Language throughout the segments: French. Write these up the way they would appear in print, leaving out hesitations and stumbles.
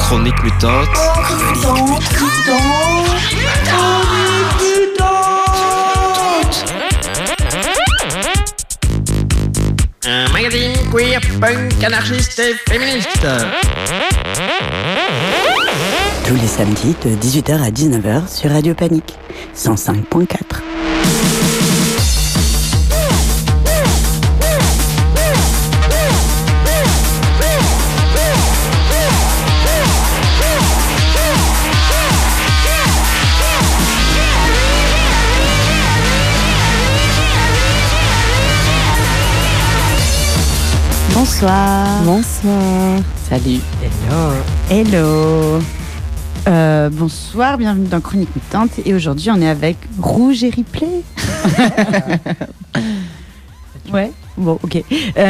Chronique mutante. Un magazine queer, punk, anarchiste et féministe. Tous les samedis de 18h à 19h sur Radio Panique 105.4. Bonsoir. Bonsoir. Salut. Hello. Bonsoir, bienvenue dans Chronique Mutante. Et aujourd'hui, on est avec Rouge et Ripley. Ouais, bon, ok.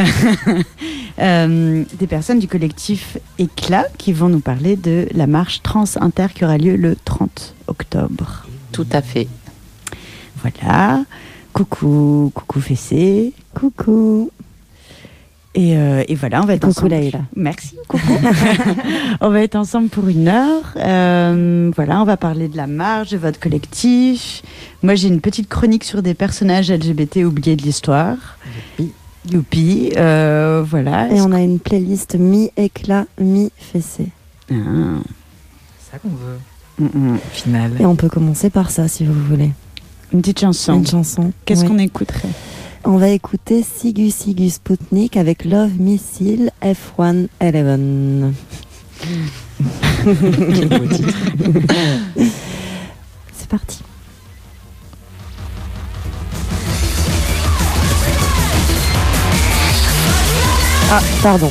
Des personnes du collectif Éclat qui vont nous parler de la marche trans inter qui aura lieu le 30 octobre. Tout à fait. Voilà. Coucou Fessé. Coucou. Et voilà, on va être coucou ensemble. Laïla. Merci, coucou. On va être ensemble pour 1 heure. Voilà, on va parler de la marche, de votre collectif. Moi, j'ai une petite chronique sur des personnages LGBT oubliés de l'histoire. Youpi. Voilà. Et on a une playlist mi-éclat, mi-fessé. Ah. C'est ça qu'on veut. Au final. Et on peut commencer par ça si vous voulez. Une petite chanson. Une chanson. Qu'est-ce Oui. qu'on écouterait? On va écouter Sigu Sigu Sputnik avec Love Missile F111. Quel beau titre. C'est parti. Ah, pardon.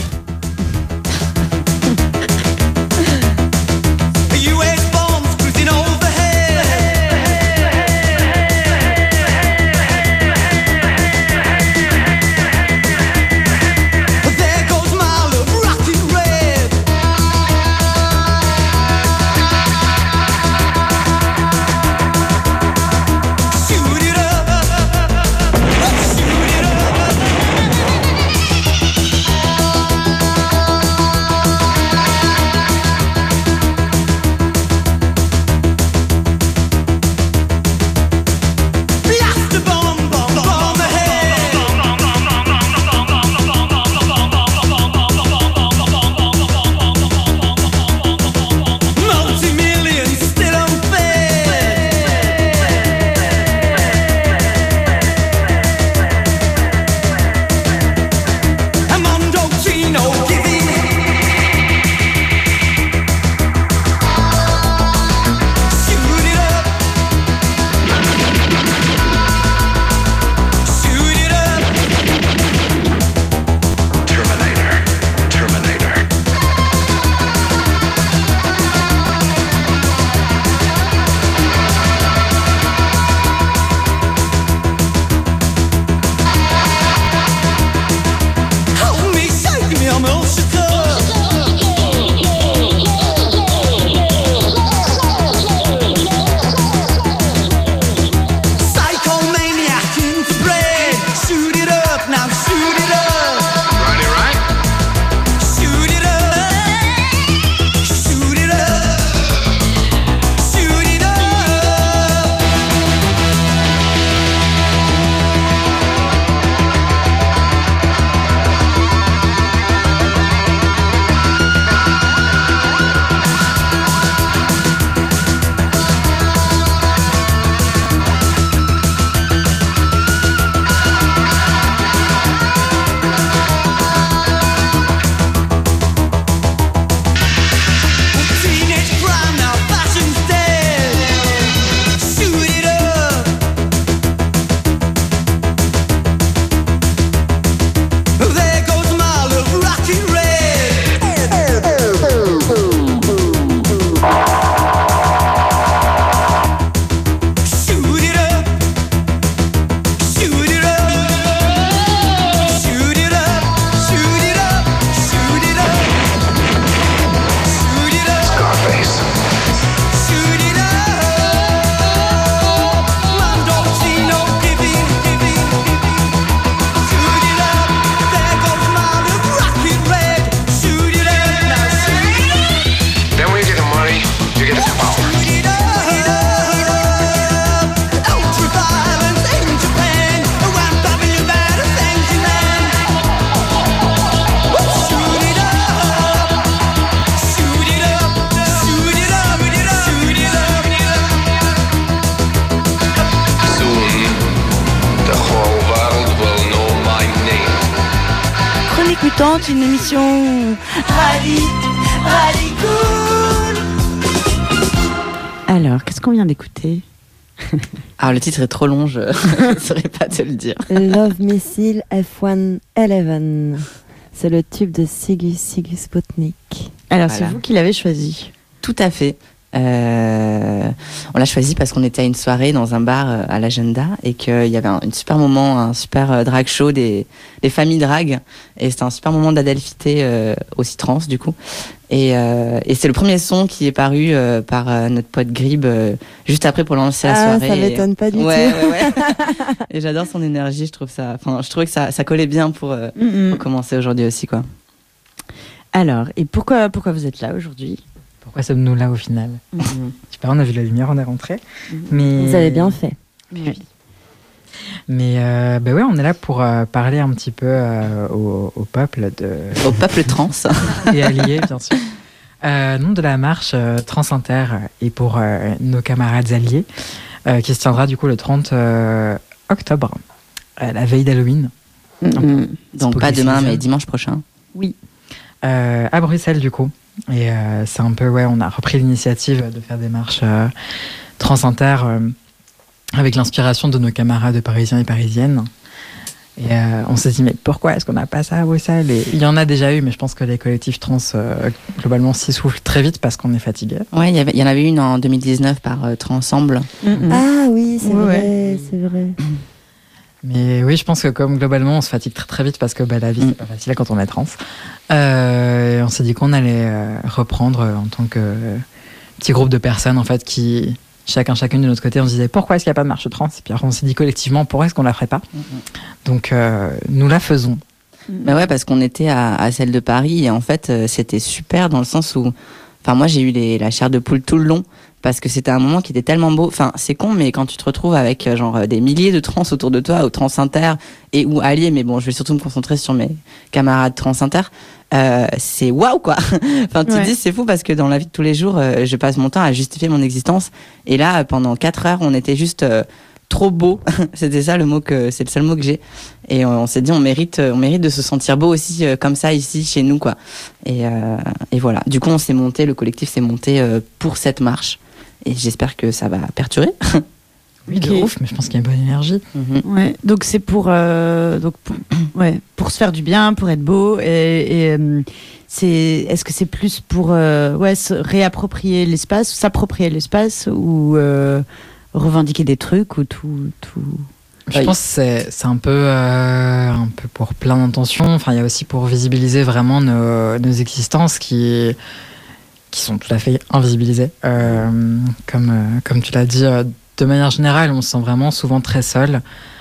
tente une émission Cool. Alors, qu'est-ce qu'on vient d'écouter? Alors le titre est trop long, je ne saurais pas te le dire. Love Missile F111. C'est le tube de Sigus Sputnik. Alors, Voilà. c'est vous qui l'avez choisi. Tout à fait. On l'a choisi parce qu'on était à une soirée dans un bar à l'Agenda et qu'il y avait un super moment, un super drag show des familles drag, et c'était un super moment d'adelphité aussi trans du coup. Et c'est le premier son qui est paru par notre pote Grib juste après pour lancer la soirée. Ça m'étonne pas du tout. Ouais. Et j'adore son énergie, je trouvais que ça collait bien pour commencer aujourd'hui aussi, quoi. Alors, et pourquoi vous êtes là aujourd'hui? Pourquoi sommes-nous là au final? Je sais pas, on a vu la lumière, on est rentré. Mais... Vous avez bien fait. Oui. Mais ouais, on est là pour parler un petit peu au peuple Au peuple trans. et alliés, bien sûr. Nom de la marche Trans-Inter et pour nos camarades alliés, qui se tiendra du coup le 30 octobre, la veille d'Halloween. Donc pas demain, mais dimanche prochain. Oui. À Bruxelles du coup. Et c'est un peu, on a repris l'initiative de faire des marches Trans-Inter avec l'inspiration de nos camarades parisiens et parisiennes. Et on s'est dit, mais pourquoi est-ce qu'on n'a pas ça à Bruxelles? Et il y en a déjà eu, mais je pense que les collectifs trans, globalement, s'essoufflent très vite parce qu'on est fatigué. Ouais, il y en avait une en 2019 par Transemble. Ah oui, c'est vrai, c'est vrai. Mais oui, je pense que comme globalement, on se fatigue très très vite parce que la vie, c'est pas facile quand on est trans. On s'est dit qu'on allait reprendre en tant que petit groupe de personnes, en fait, qui... chacune de notre côté, on se disait pourquoi est-ce qu'il n'y a pas de marche trans, et puis après on s'est dit collectivement pourquoi est-ce qu'on la ferait pas. Donc nous la faisons. Bah ouais, parce qu'on était à celle de Paris et en fait c'était super dans le sens où, enfin moi j'ai eu la chair de poule tout le long parce que c'était un moment qui était tellement beau. Enfin c'est con, mais quand tu te retrouves avec genre des milliers de trans autour de toi, au Trans-Inter et ou alliés, mais bon je vais surtout me concentrer sur mes camarades Trans-Inter. C'est waouh quoi. Enfin tu te dis c'est fou parce que dans la vie de tous les jours je passe mon temps à justifier mon existence et là pendant 4 heures on était juste trop beau. C'était ça c'est le seul mot que j'ai, et on s'est dit on mérite de se sentir beau aussi comme ça ici chez nous quoi. Et voilà, du coup le collectif s'est monté pour cette marche et j'espère que ça va perdurer. Oui, de ouf, mais je pense qu'il y a une bonne énergie. Ouais, donc c'est pour se faire du bien, pour être beau, et est-ce que c'est plus pour se réapproprier l'espace, s'approprier l'espace, ou revendiquer des trucs, ou tout. Je pense que c'est un peu pour plein d'intentions. Enfin, il y a aussi pour visibiliser vraiment nos existences qui sont tout à fait invisibilisées. Comme tu l'as dit. De manière générale, on se sent vraiment souvent très seul,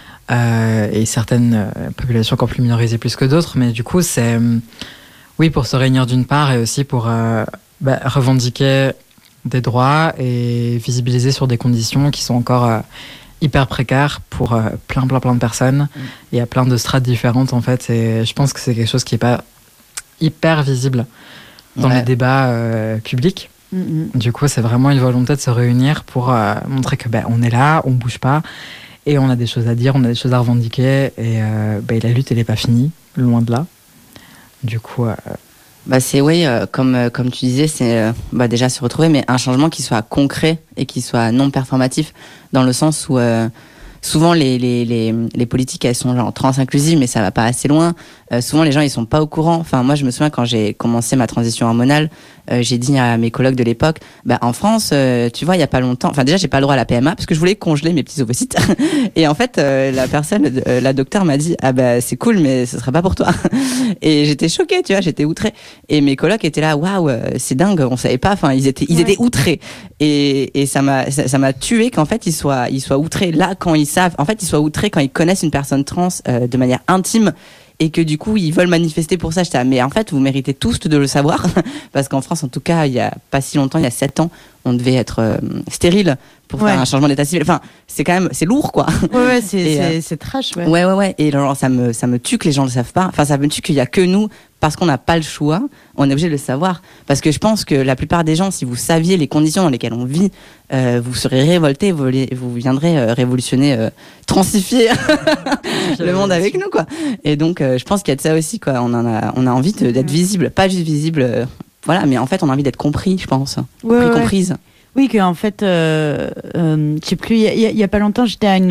et certaines populations encore plus minorisées plus que d'autres, mais du coup c'est pour se réunir d'une part et aussi pour revendiquer des droits et visibiliser sur des conditions qui sont encore hyper précaires pour plein de personnes. Il y a plein de strates différentes en fait, et je pense que c'est quelque chose qui n'est pas hyper visible dans les débats publics. Du coup, c'est vraiment une volonté de se réunir pour montrer que on est là, on bouge pas, et on a des choses à dire, on a des choses à revendiquer, et la lutte, elle n'est pas finie, loin de là. Du coup... c'est comme tu disais, c'est déjà se retrouver, mais un changement qui soit concret et qui soit non performatif, dans le sens où... souvent les politiques elles sont genre trans-inclusives mais ça va pas assez loin. Souvent les gens ils sont pas au courant. Enfin moi je me souviens quand j'ai commencé ma transition hormonale, j'ai dit à mes colocs de l'époque, en France tu vois il y a pas longtemps, enfin déjà j'ai pas le droit à la PMA parce que je voulais congeler mes petits ovocytes et en fait la docteure m'a dit c'est cool mais ce sera pas pour toi. Et j'étais choquée, tu vois, j'étais outrée, et mes colocs étaient là waouh c'est dingue, on savait pas, enfin ils étaient outrés, et ça m'a tué qu'en fait ils soient outrés là quand ils savent, en fait ils soient outrés quand ils connaissent une personne trans de manière intime, et que du coup ils veulent manifester pour ça. J'étais mais en fait vous méritez tous de le savoir parce qu'en France en tout cas il y a pas si longtemps, il y a 7 ans on devait être stérile pour faire un changement d'état civil. Enfin c'est quand même c'est lourd quoi. C'est trash. Ouais et genre ça me tue que les gens le savent pas. Enfin ça me tue qu'il y a que nous parce qu'on n'a pas le choix, on est obligé de le savoir. Parce que je pense que la plupart des gens, si vous saviez les conditions dans lesquelles on vit, vous serez révoltés, vous viendrez révolutionner, transifier le monde avec nous, quoi. Et donc, je pense qu'il y a de ça aussi, quoi. On a envie d'être visible, pas juste visible, voilà, mais en fait, on a envie d'être compris, je pense. Comprise. Oui, qu'en fait, je sais plus, il y a pas longtemps, j'étais à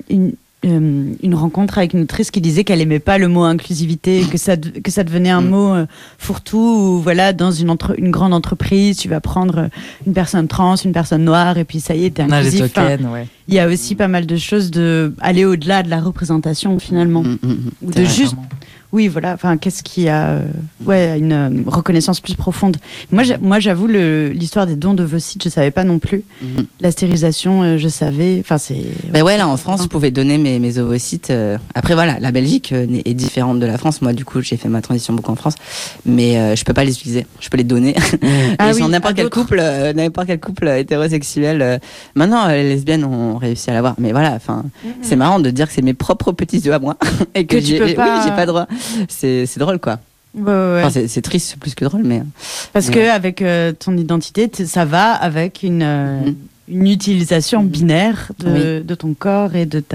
une rencontre avec une autrice qui disait qu'elle aimait pas le mot inclusivité, que ça devenait un mot fourre-tout, où voilà, dans une grande entreprise, tu vas prendre une personne trans, une personne noire, et puis ça y est, t'es inclusif. Il y a aussi pas mal de choses de aller au-delà de la représentation, finalement. Ou de juste... Oui, voilà. Enfin, qu'est-ce qui a une reconnaissance plus profonde. Moi, j'avoue, l'histoire des dons d'ovocytes, je savais pas non plus. La stérilisation, je savais. Enfin, c'est. Ben ouais, là en France, je pouvais donner mes ovocytes. Après, voilà, la Belgique est différente de la France. Moi, du coup, j'ai fait ma transition beaucoup en France, mais je peux pas les utiliser. Je peux les donner. N'importe quel couple hétérosexuel. Maintenant, les lesbiennes ont réussi à l'avoir. Mais voilà, enfin, c'est marrant de dire que c'est mes propres petits œufs à moi et que j'ai pas droit. C'est drôle, quoi. Ouais. Enfin, c'est triste plus que drôle, mais parce que avec ton identité, ça va avec une utilisation binaire de ton corps et de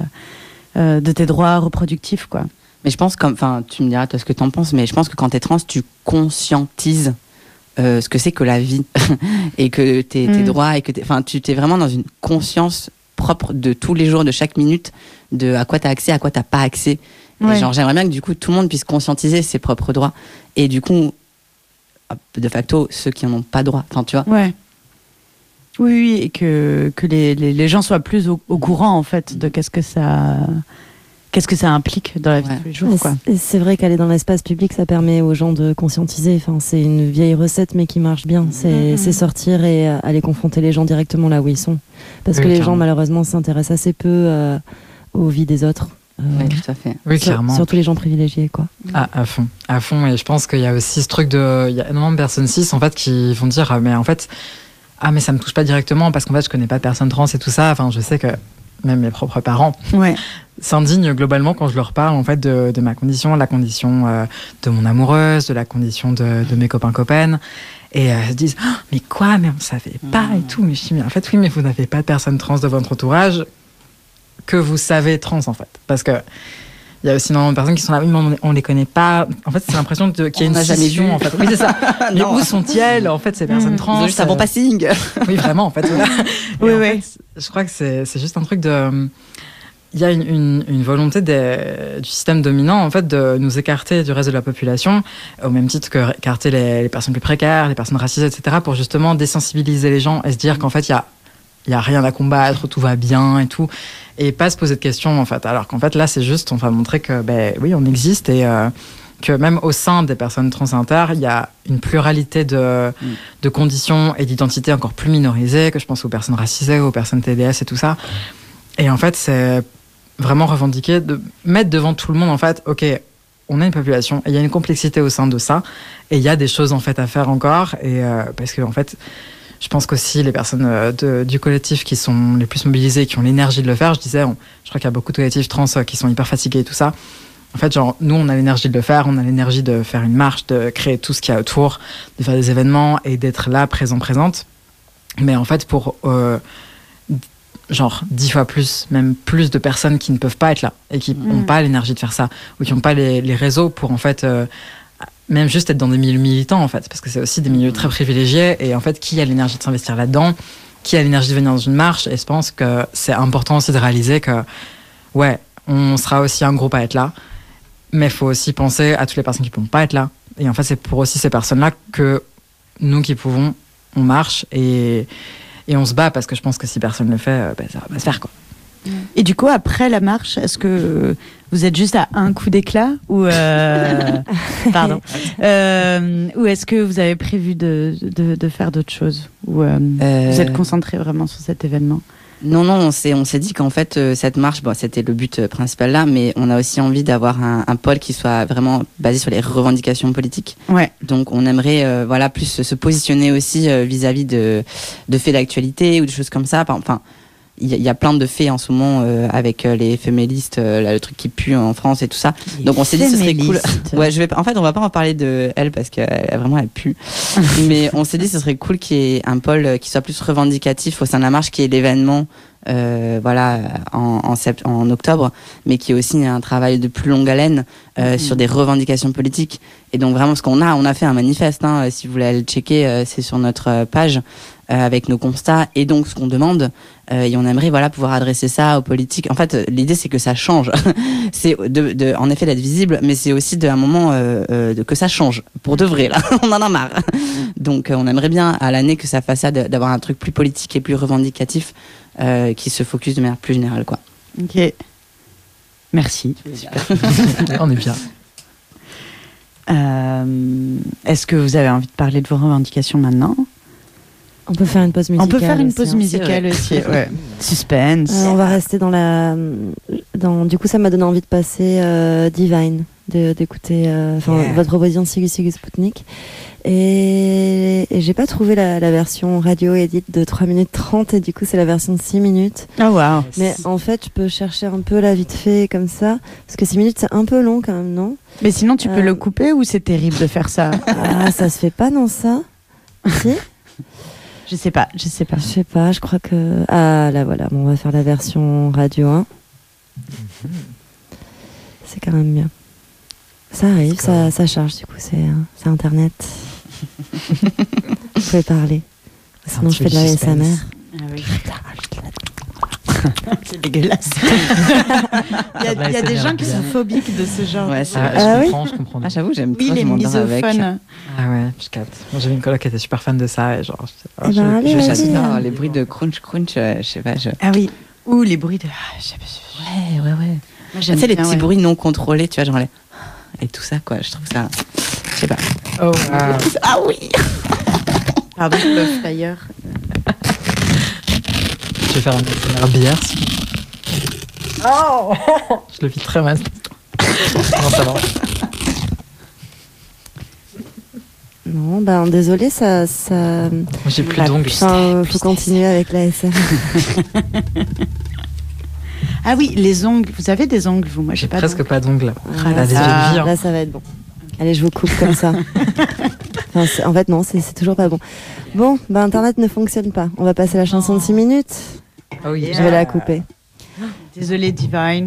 tes droits reproductifs, quoi. Mais je pense, enfin, tu me diras toi ce que t'en penses, mais je pense que quand t'es trans, tu conscientises ce que c'est que la vie et que tes droits, et que tu t'es vraiment dans une conscience propre de tous les jours, de chaque minute, de à quoi t'as accès, à quoi t'as pas accès. Et genre, j'aimerais bien que du coup tout le monde puisse conscientiser ses propres droits, et du coup de facto ceux qui en ont pas droit, enfin tu vois. Oui, et que les gens soient plus au courant en fait de qu'est-ce que ça implique dans la vie de tous les jours, quoi. Et c'est vrai qu'aller dans l'espace public, ça permet aux gens de conscientiser. Enfin, c'est une vieille recette, mais qui marche bien. C'est sortir et aller confronter les gens directement là où ils sont. Parce que les gens, malheureusement, s'intéressent assez peu aux vies des autres. Oui, tout à fait. Oui, clairement. Surtout les gens privilégiés, quoi. À fond. Et je pense qu'il y a aussi ce truc il y a énormément de personnes cis, en fait, qui vont dire, mais en fait, mais ça me touche pas directement parce qu'en fait, je connais pas de personnes trans et tout ça. Enfin, je sais que même mes propres parents s'indignent globalement quand je leur parle, en fait, de ma condition, de la condition de mon amoureuse, de la condition de mes copains-copaines. Et se disent, mais quoi, mais on savait pas et tout. Mais je dis, mais en fait, oui, mais vous n'avez pas de personnes trans dans votre entourage que vous savez trans, en fait. Parce que il y a aussi énormément de personnes qui sont là, oui, mais on les connaît pas. En fait, c'est l'impression qu'il y a une scission, en fait. Oui, c'est ça. Mais où sont-elles, en fait, ces personnes trans? Ils ont juste un bon passing. Oui, vraiment, en fait. Voilà. Oui. En fait, je crois que c'est juste un truc de... Il y a une volonté du système dominant, en fait, de nous écarter du reste de la population, au même titre que écarter les personnes plus précaires, les personnes racisées, etc., pour justement désensibiliser les gens et se dire qu'en fait, il y a rien à combattre, tout va bien et tout, et pas se poser de questions, en fait. Alors qu'en fait, là, c'est juste, on va montrer que, oui, on existe, et que même au sein des personnes trans inter, il y a une pluralité de conditions et d'identités encore plus minorisées, que je pense aux personnes racisées, aux personnes TDS et tout ça. Et en fait, c'est vraiment revendiquer, de mettre devant tout le monde, en fait, ok, on a une population, et il y a une complexité au sein de ça, et il y a des choses, en fait, à faire encore, et parce que, en fait, je pense qu'aussi les personnes du collectif qui sont les plus mobilisées, qui ont l'énergie de le faire, je crois qu'il y a beaucoup de collectifs trans qui sont hyper fatigués et tout ça. En fait, genre, nous, on a l'énergie de le faire, on a l'énergie de faire une marche, de créer tout ce qu'il y a autour, de faire des événements et d'être là, présente. Mais en fait, pour 10 fois plus, même plus de personnes qui ne peuvent pas être là et qui n'ont pas l'énergie de faire ça, ou qui n'ont pas les réseaux pour, en fait, même juste être dans des milieux militants, en fait, parce que c'est aussi des milieux très privilégiés, et en fait, qui a l'énergie de s'investir là-dedans, qui a l'énergie de venir dans une marche, et je pense que c'est important aussi de réaliser que, on sera aussi un groupe à être là, mais il faut aussi penser à toutes les personnes qui ne pourront pas être là, et en fait, c'est pour aussi ces personnes-là que nous qui pouvons, on marche, et on se bat, parce que je pense que si personne ne le fait, ça va pas se faire, quoi. Et du coup, après la marche, est-ce que vous êtes juste à un coup d'éclat ou pardon, ou est-ce que vous avez prévu de faire d'autres choses, ou vous êtes concentré vraiment sur cet événement? Non, on s'est dit qu'en fait cette marche, c'était le but principal là, mais on a aussi envie d'avoir un pôle qui soit vraiment basé sur les revendications politiques. Donc on aimerait plus se positionner aussi vis-à-vis de faits d'actualité ou de choses comme ça. Enfin, il y a plein de faits en ce moment avec les féministes, le truc qui pue en France et tout ça. Donc on s'est dit ce serait cool. Ouais, en fait, on va pas en parler de elle parce qu'elle vraiment elle pue. Mais on s'est dit ce serait cool qu'il y ait un pôle qui soit plus revendicatif au sein de la marche, qui est l'événement en octobre, mais qui est aussi un travail de plus longue haleine sur des revendications politiques. Et donc vraiment, parce qu'on a fait un manifeste, si vous voulez aller le checker, c'est sur notre page, avec nos constats et donc ce qu'on demande, et on aimerait pouvoir adresser ça aux politiques. En fait, l'idée c'est que ça change. C'est en effet d'être visible, mais c'est aussi d'un moment que ça change pour de vrai là. On en a marre. Donc on aimerait bien à l'année que ça fasse ça, d'avoir un truc plus politique et plus revendicatif, qui se focus de manière plus générale, quoi. Ok, merci. Super. On est bien. Est-ce que vous avez envie de parler de vos revendications maintenant? On peut faire une pause musicale. On peut faire une pause aussi, musicale aussi. Ouais. Suspense. On va rester du coup, ça m'a donné envie de passer Divine, d'écouter votre proposition Sigus Sigus Sputnik. Et j'ai pas trouvé la version radio edit de 3 minutes 30, et du coup c'est la version de 6 minutes. Ah wow. Mais en fait je peux chercher un peu la vite fait comme ça, parce que 6 minutes c'est un peu long quand même, non? Mais sinon tu peux le couper, ou c'est terrible de faire ça? Ah, ça se fait pas, non, ça? Si? Je sais pas. Je sais pas, je crois que... Ah là voilà, bon, on va faire la version radio 1. C'est quand même bien. Ça arrive, ça charge, du coup c'est internet. Vous pouvez parler. Sinon je fais de la ASMR. Ah oui. C'est dégueulasse. Il y a des gens qui sont phobiques de ce genre. Ouais, je comprends. Ah, j'avoue, j'aime oui, trop, les misophones. Ah ouais, je capte. Moi, j'avais une coloc qui était super fan de ça, et genre, j'adore les bruits de crunch, je sais pas. Ah oui, ou les bruits de... Ouais. Moi, tu sais, les petits bruits non contrôlés, tu vois, genre les... Et tout ça, quoi, je trouve ça... Je sais pas. Oh, wow. Ah oui. Pardon, le flyer. Je vais faire un bière. Oh, je le vis très mal. Non, ça va. Non, ben désolé, ça... Moi, j'ai plus d'ongles. Faut continuer avec la SM. Ah oui, les ongles. Vous avez des ongles, vous? Moi, j'ai presque pas d'ongles. Là, ça va être bon. Allez, je vous coupe comme ça. En fait, non, c'est toujours pas bon. Bon, Internet ne fonctionne pas. On va passer à la chanson de 6 minutes. Oh yeah. Je vais la couper. Désolée, Divine.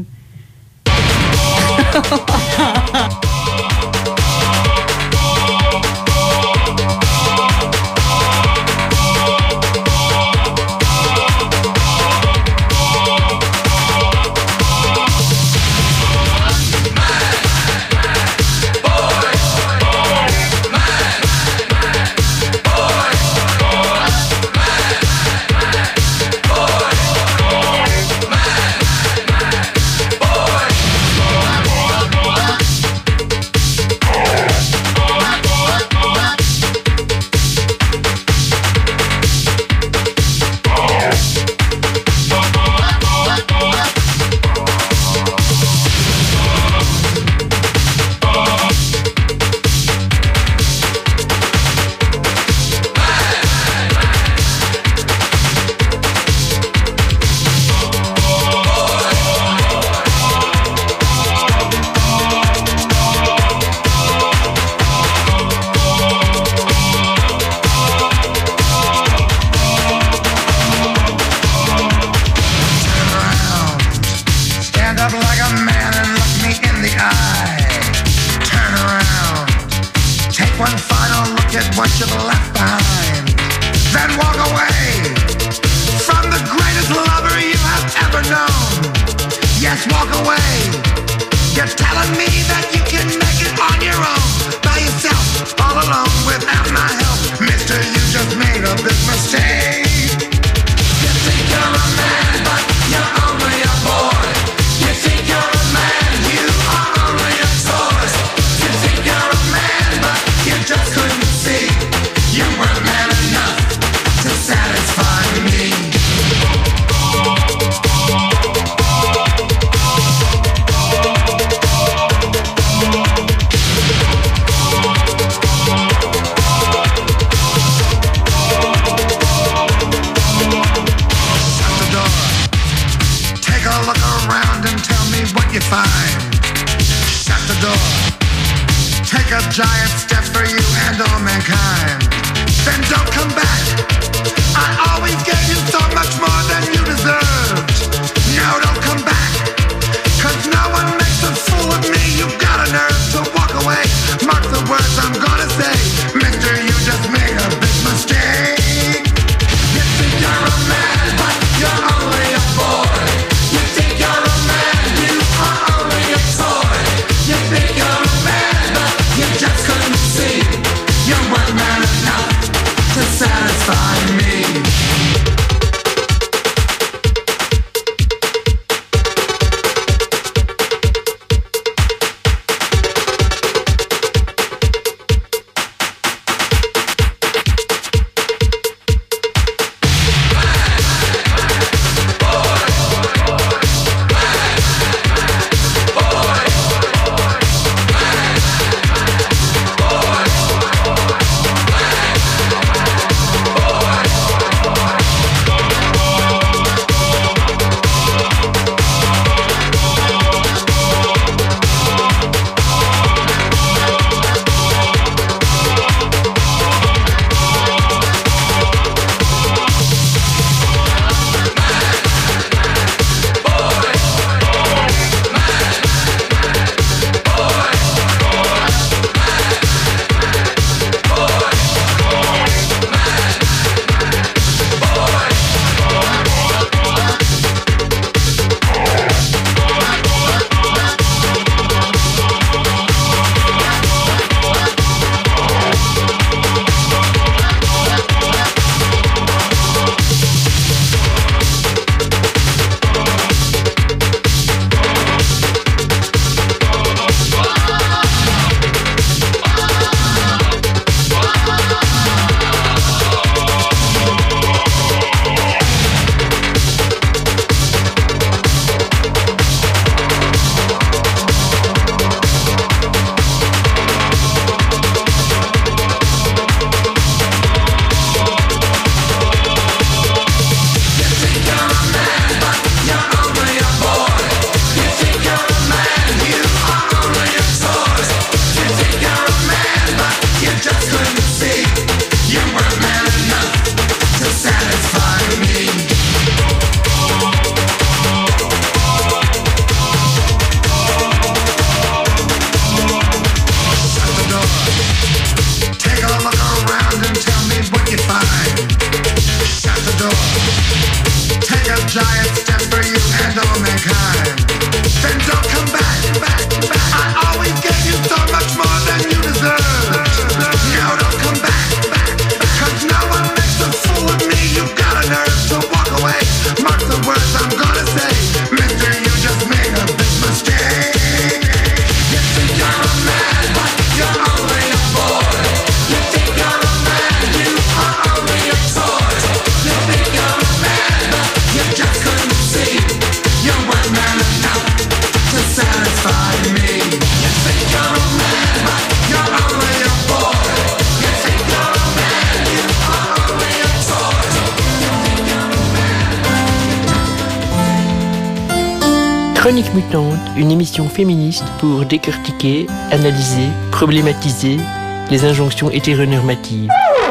Chronique Mutante, une émission féministe pour décortiquer, analyser, problématiser les injonctions hétéronormatives.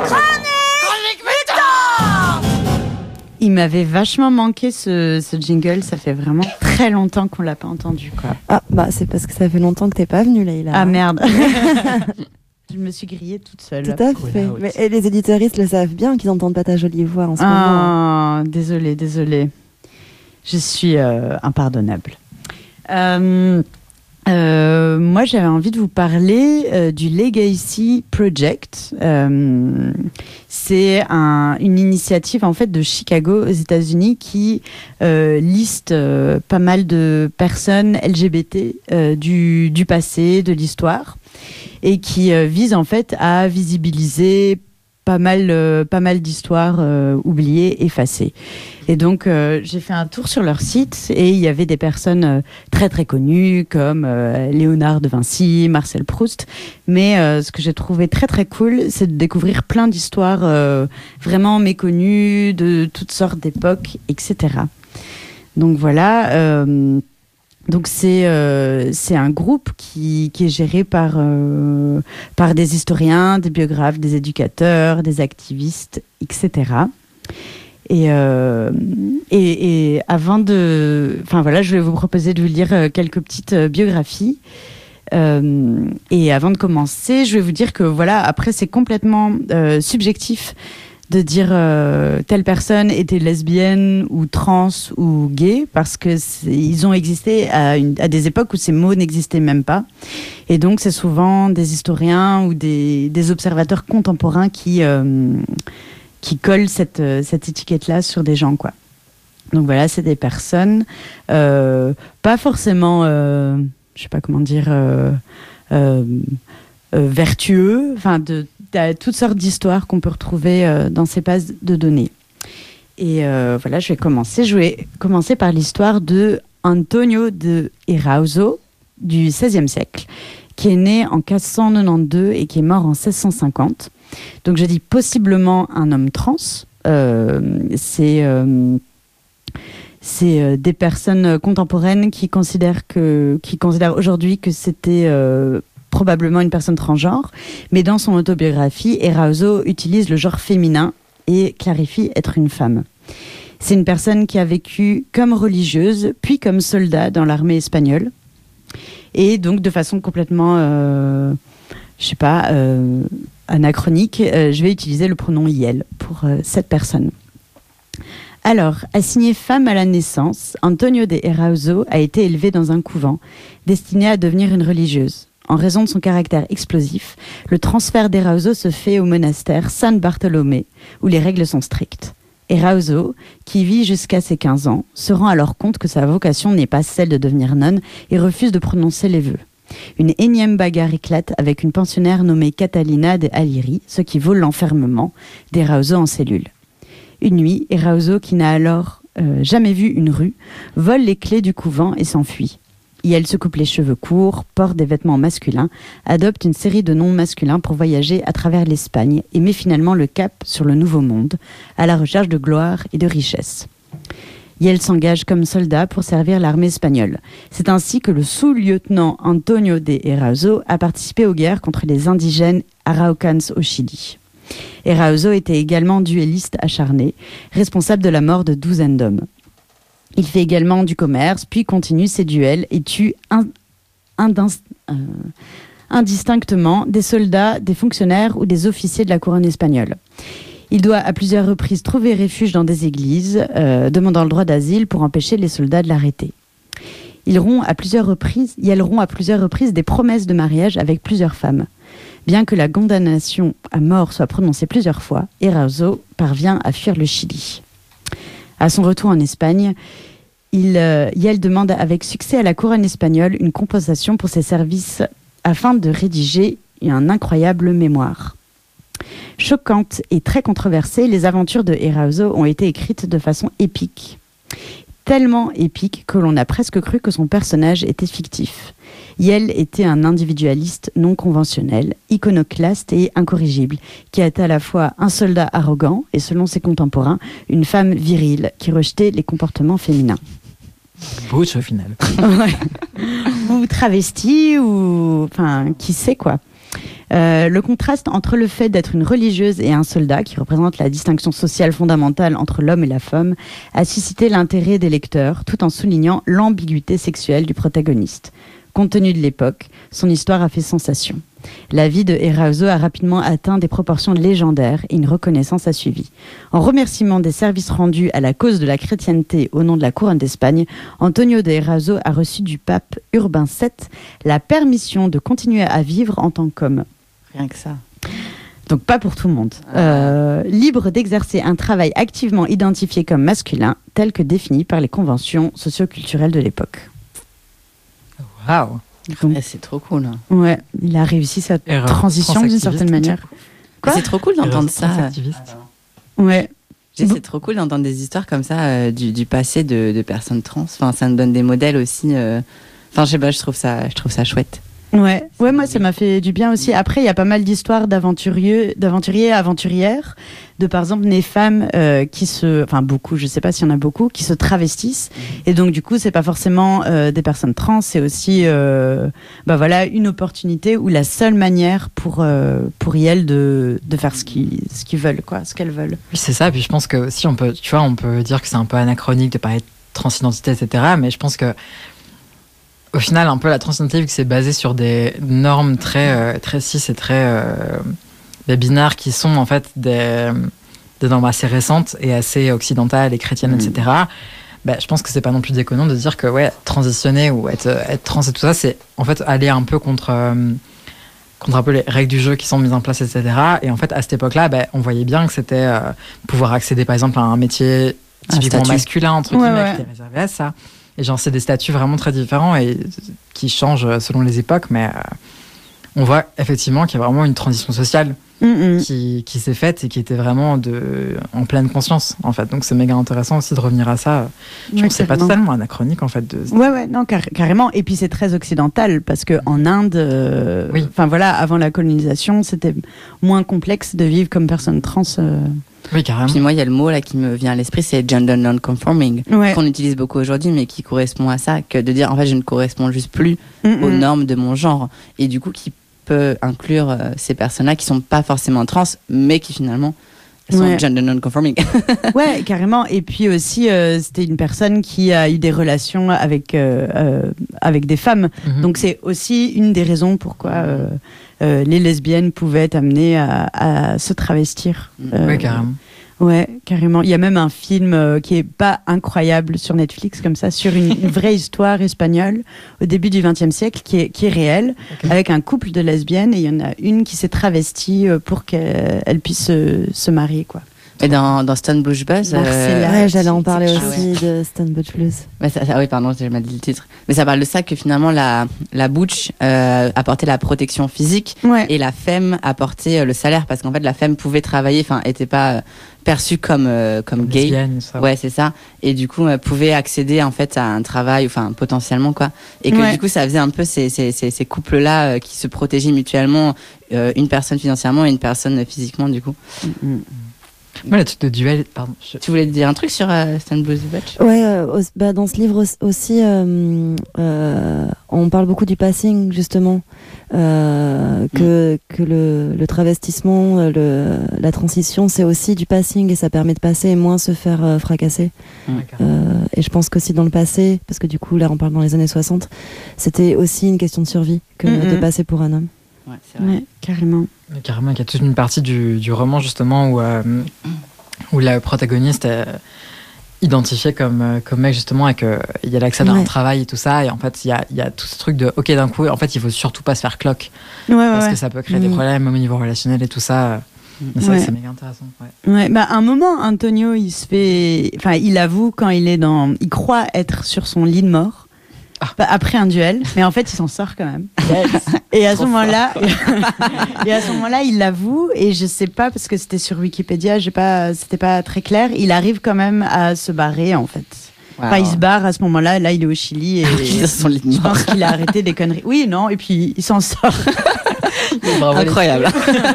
Il m'avait vachement manqué ce jingle, ça fait vraiment très longtemps qu'on l'a pas entendu, quoi. Ah, bah c'est parce que ça fait longtemps que t'es pas venue, Leïla. Ah merde. Je me suis grillée toute seule. Tout à fait. Mais, et les éditeuristes le savent bien qu'ils n'entendent pas ta jolie voix en ce moment. Ah, désolée. Je suis impardonnable. Moi, j'avais envie de vous parler du Legacy Project. C'est une initiative en fait de Chicago aux États-Unis qui liste pas mal de personnes LGBT du passé, de l'histoire, et qui vise en fait à visibiliser pas mal d'histoires oubliées, effacées. Et donc, j'ai fait un tour sur leur site et il y avait des personnes très très connues comme Léonard de Vinci, Marcel Proust. Mais ce que j'ai trouvé très très cool, c'est de découvrir plein d'histoires vraiment méconnues de toutes sortes d'époques, etc. Donc voilà. Donc c'est un groupe qui est géré par des historiens, des biographes, des éducateurs, des activistes, etc. Et avant je vais vous proposer de vous lire quelques petites biographies. Et avant de commencer, je vais vous dire que voilà, après c'est complètement subjectif de dire telle personne était lesbienne ou trans ou gay, parce que ils ont existé à des époques où ces mots n'existaient même pas. Et donc c'est souvent des historiens ou des observateurs contemporains qui collent cette étiquette-là sur des gens, quoi. Donc voilà, c'est des personnes pas forcément, je sais pas comment dire, vertueux, enfin toutes sortes d'histoires qu'on peut retrouver dans ces bases de données. Et voilà, je vais commencer par l'histoire de Antonio de Erauso du XVIe siècle, qui est né en 1592 et qui est mort en 1650. Donc je dis possiblement un homme trans. C'est des personnes contemporaines qui considèrent aujourd'hui que c'était probablement une personne transgenre, mais dans son autobiographie, Erauso utilise le genre féminin et clarifie être une femme. C'est une personne qui a vécu comme religieuse, puis comme soldat dans l'armée espagnole, et donc de façon complètement, anachronique, je vais utiliser le pronom Yel pour cette personne. Alors, assigné femme à la naissance, Antonio de Erauso a été élevé dans un couvent, destiné à devenir une religieuse. En raison de son caractère explosif, le transfert d'Erauso se fait au monastère San Bartolomé, où les règles sont strictes. Erauso, qui vit jusqu'à ses 15 ans, se rend alors compte que sa vocation n'est pas celle de devenir nonne et refuse de prononcer les vœux. Une énième bagarre éclate avec une pensionnaire nommée Catalina de Aliri, ce qui vaut l'enfermement d'Erauso en cellule. Une nuit, Erauso, qui n'a alors jamais vu une rue, vole les clés du couvent et s'enfuit. Elle se coupe les cheveux courts, porte des vêtements masculins, adopte une série de noms masculins pour voyager à travers l'Espagne et met finalement le cap sur le Nouveau Monde, à la recherche de gloire et de richesse. Elle s'engage comme soldat pour servir l'armée espagnole. C'est ainsi que le sous-lieutenant Antonio de Erauso a participé aux guerres contre les indigènes Araucans au Chili. Erauso était également duelliste acharné, responsable de la mort de douzaines d'hommes. Il fait également du commerce, puis continue ses duels et tue indistinctement des soldats, des fonctionnaires ou des officiers de la couronne espagnole. Il doit à plusieurs reprises trouver refuge dans des églises, demandant le droit d'asile pour empêcher les soldats de l'arrêter. Il rompt à plusieurs reprises des promesses de mariage avec plusieurs femmes. Bien que la condamnation à mort soit prononcée plusieurs fois, Erauso parvient à fuir le Chili. À son retour en Espagne, Yel demande avec succès à la couronne espagnole une compensation pour ses services afin de rédiger un incroyable mémoire. Choquantes et très controversées, les aventures de Erauso ont été écrites de façon épique. Tellement épique que l'on a presque cru que son personnage était fictif. Yel était un individualiste non conventionnel, iconoclaste et incorrigible, qui était à la fois un soldat arrogant et, selon ses contemporains, une femme virile qui rejetait les comportements féminins. Butch au final. Ou travesti, ou enfin, qui sait quoi. Le contraste entre le fait d'être une religieuse et un soldat, qui représente la distinction sociale fondamentale entre l'homme et la femme, a suscité l'intérêt des lecteurs, tout en soulignant l'ambiguïté sexuelle du protagoniste. Compte tenu de l'époque, son histoire a fait sensation. La vie de Erauso a rapidement atteint des proportions légendaires et une reconnaissance a suivi. En remerciement des services rendus à la cause de la chrétienté au nom de la couronne d'Espagne, Antonio de Erauso a reçu du pape Urbain VII la permission de continuer à vivre en tant qu'homme. Rien que ça. Donc pas pour tout le monde. Libre d'exercer un travail activement identifié comme masculin, tel que défini par les conventions socioculturelles de l'époque. Waouh. Ouais, c'est trop cool. Ouais, il a réussi sa transition d'une certaine manière. Quoi ? C'est trop cool d'entendre ça. Ouais. C'est trop cool d'entendre des histoires comme ça du passé de personnes trans. Enfin, ça nous donne des modèles aussi. Enfin, je sais pas, je trouve ça chouette. Ouais, moi ça m'a fait du bien aussi. Après, il y a pas mal d'histoires d'aventuriers, aventurières, de par exemple des femmes beaucoup, je sais pas s'il y en a beaucoup, qui se travestissent. Et donc du coup, c'est pas forcément des personnes trans, c'est aussi une opportunité ou la seule manière pour elles de faire ce qu'ils veulent, quoi, ce qu'elles veulent. Oui, c'est ça. Puis je pense que aussi on peut dire que c'est un peu anachronique de parler de transidentité, etc. Mais je pense que au final, un peu la transidentité, vu que c'est basé sur des normes très cis et très des binaires qui sont en fait des normes assez récentes et assez occidentales et chrétiennes, etc. Je pense que c'est pas non plus déconnant de dire que transitionner ou être trans et tout ça, c'est en fait aller un peu contre un peu les règles du jeu qui sont mises en place, etc. Et en fait, à cette époque-là, on voyait bien que c'était pouvoir accéder par exemple à un métier typiquement masculin, entre guillemets, qui était réservé à ça. Et genre, c'est des statuts vraiment très différents et qui changent selon les époques, mais on voit effectivement qu'il y a vraiment une transition sociale qui s'est faite et qui était vraiment en pleine conscience, en fait. Donc, c'est méga intéressant aussi de revenir à ça. Je trouve que c'est pas totalement anachronique, en fait. Non, carrément. Et puis, c'est très occidental parce qu'en Inde, avant la colonisation, c'était moins complexe de vivre comme personne trans. Oui, carrément. Puis moi, il y a le mot là qui me vient à l'esprit, c'est gender non-conforming, qu'on utilise beaucoup aujourd'hui, mais qui correspond à ça, que de dire en fait je ne corresponds juste plus aux normes de mon genre, et du coup qui peut inclure ces personnes-là qui sont pas forcément trans, mais qui finalement sont gender non-conforming. Ouais, carrément. Et puis aussi, c'était une personne qui a eu des relations avec des femmes, donc c'est aussi une des raisons pourquoi les lesbiennes pouvaient être amenées à se travestir. Oui, carrément. Ouais, carrément. Il y a même un film qui est pas incroyable sur Netflix, comme ça, sur une vraie histoire espagnole au début du XXe siècle, qui est réelle, avec un couple de lesbiennes, et il y en a une qui s'est travestie pour qu'elle puisse se marier, quoi. Et dans Stone Butch Blues, j'allais en parler aussi de Stone Butch Blues. Oui, pardon, j'ai mal dit le titre. Mais ça parle de ça, que finalement la butch apportait la protection physique et la femme apportait le salaire, parce qu'en fait la femme pouvait travailler, enfin était pas perçue comme gay. Ça. Ouais, c'est ça. Et du coup pouvait accéder en fait à un travail, enfin potentiellement quoi. Et que du coup ça faisait un peu ces couples là qui se protégeaient mutuellement, une personne financièrement et une personne physiquement du coup. Moi, le truc de duel, pardon. Tu voulais dire un truc sur Stone Blues Butch ? Ouais, dans ce livre aussi, on parle beaucoup du passing, justement, que le travestissement, la transition, c'est aussi du passing et ça permet de passer et moins se faire fracasser. Et je pense qu'aussi dans le passé, parce que du coup, là, on parle dans les années 60, c'était aussi une question de survie que de passer pour un homme. Ouais, c'est vrai. Ouais, carrément. Carrément, il y a toute une partie du roman justement où la protagoniste est identifiée comme mec justement, et qu'il y a l'accès à un travail et tout ça, et en fait il y a tout ce truc de ok, d'un coup en fait il faut surtout pas se faire cloque parce que ça peut créer des problèmes au niveau relationnel et tout ça. Mais c'est vrai que c'est méga intéressant. À un moment, Antonio il avoue quand il croit être sur son lit de mort. Après un duel, mais en fait il s'en sort quand même. Et à ce moment-là, il l'avoue, et je sais pas parce que c'était sur Wikipédia, c'était pas très clair. Il arrive quand même à se barrer en fait. Wow. Enfin, il se barre à ce moment-là. Là, il est au Chili et je pense qu'il a arrêté des conneries. Oui, non, et puis il s'en sort. Incroyable.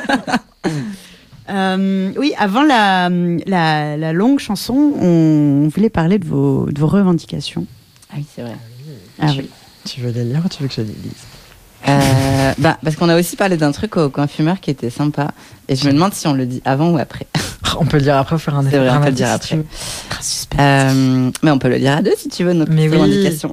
Oui, avant la longue chanson, on voulait parler de vos revendications. Ah oui, c'est vrai. Tu veux les lire ou tu veux que je les lise? Parce qu'on a aussi parlé d'un truc au coin fumeur qui était sympa. Et je me demande si on le dit avant ou après. On peut le dire après, faire un effet. C'est vrai, on peut le dire après. Mais on peut le dire à deux si tu veux, notre revendication.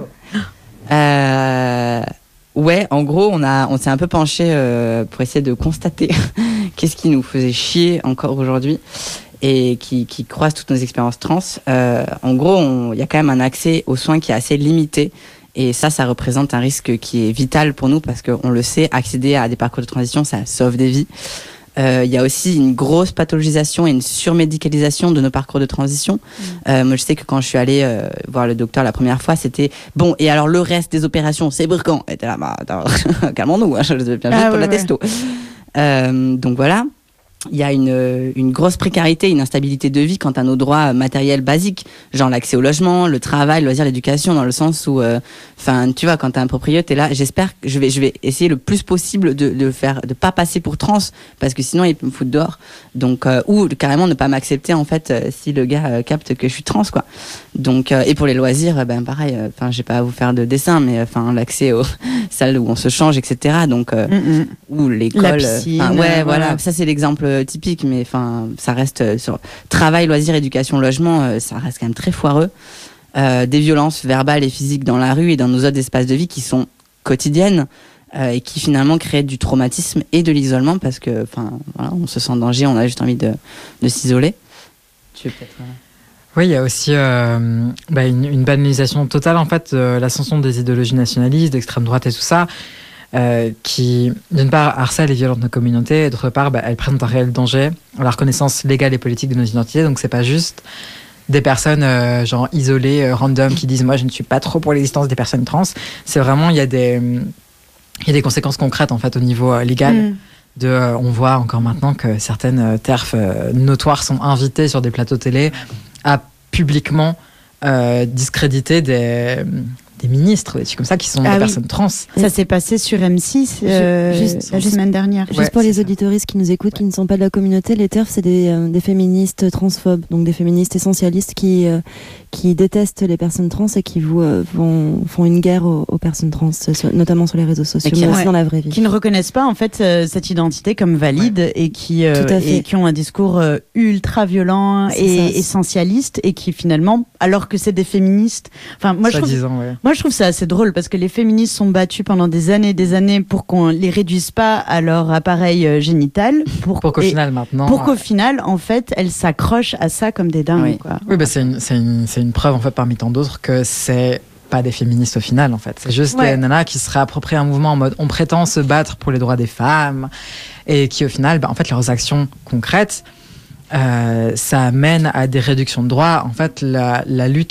Ouais, en gros, on s'est un peu penché pour essayer de constater qu'est-ce qui nous faisait chier encore aujourd'hui et qui croise toutes nos expériences trans. En gros, il y a quand même un accès aux soins qui est assez limité. Et ça représente un risque qui est vital pour nous parce qu'on le sait, accéder à des parcours de transition, ça sauve des vies. Il y a aussi une grosse pathologisation et une surmédicalisation de nos parcours de transition. Moi, je sais que quand je suis allée voir le docteur la première fois, c'était bon. Et alors le reste des opérations, c'est pour quand? Et t'es là, calmons-nous, hein, je viens juste pour la testo. Donc voilà. Il y a une grosse précarité, une instabilité de vie quant à nos droits matériels basiques, genre l'accès au logement, le travail, le loisir, l'éducation, dans le sens où, tu vois, quand t'as un proprio, t'es là. J'espère que je vais essayer le plus possible de pas passer pour trans, parce que sinon il peut me foutre dehors. Donc, ou carrément ne pas m'accepter en fait si le gars capte que je suis trans, quoi. Donc, et pour les loisirs, pareil. J'ai pas à vous faire de dessin, mais l'accès aux salles où on se change, etc. Donc, ou l'école. La piscine. Voilà. Ça c'est l'exemple typique, mais ça reste sur travail, loisirs, éducation, logement, ça reste quand même très foireux. Des violences verbales et physiques dans la rue et dans nos autres espaces de vie qui sont quotidiennes et qui finalement créent du traumatisme et de l'isolement parce que on se sent en danger, on a juste envie de s'isoler. Tu veux peut-être... Oui, il y a aussi une banalisation totale en fait de l'ascension des idéologies nationalistes, d'extrême droite et tout ça. Qui, d'une part, harcèle et violente nos communautés, et d'autre part, elles présentent un réel danger à la reconnaissance légale et politique de nos identités. Donc, c'est pas juste des personnes genre isolées, random, qui disent moi je ne suis pas trop pour l'existence des personnes trans. C'est vraiment, il y a des conséquences concrètes en fait au niveau légal. On voit encore maintenant que certaines TERF notoires sont invitées sur des plateaux télé à publiquement discréditer des ministres, des trucs comme ça, qui sont des personnes trans. Ça s'est passé sur M6 la semaine dernière. Juste pour les auditoristes qui nous écoutent, qui ne sont pas de la communauté, les TERF, c'est des féministes transphobes, donc des féministes essentialistes qui détestent les personnes trans et qui font une guerre aux personnes trans, notamment sur les réseaux sociaux, mais aussi dans la vraie vie. Qui ne reconnaissent pas en fait cette identité comme valide et qui ont un discours ultra violent et essentialiste et qui finalement, alors que c'est des féministes, moi je trouve ça assez drôle parce que les féministes sont battues pendant des années pour qu'on les réduise pas à leur appareil génital pour qu'au final en fait elles s'accrochent à ça comme des dingues. Quoi. Oui, c'est une preuve en fait parmi tant d'autres que c'est pas des féministes au final en fait. C'est juste des nanas qui se réapproprient un mouvement en mode on prétend se battre pour les droits des femmes et qui au final en fait leurs actions concrètes ça amène à des réductions de droits. En fait la lutte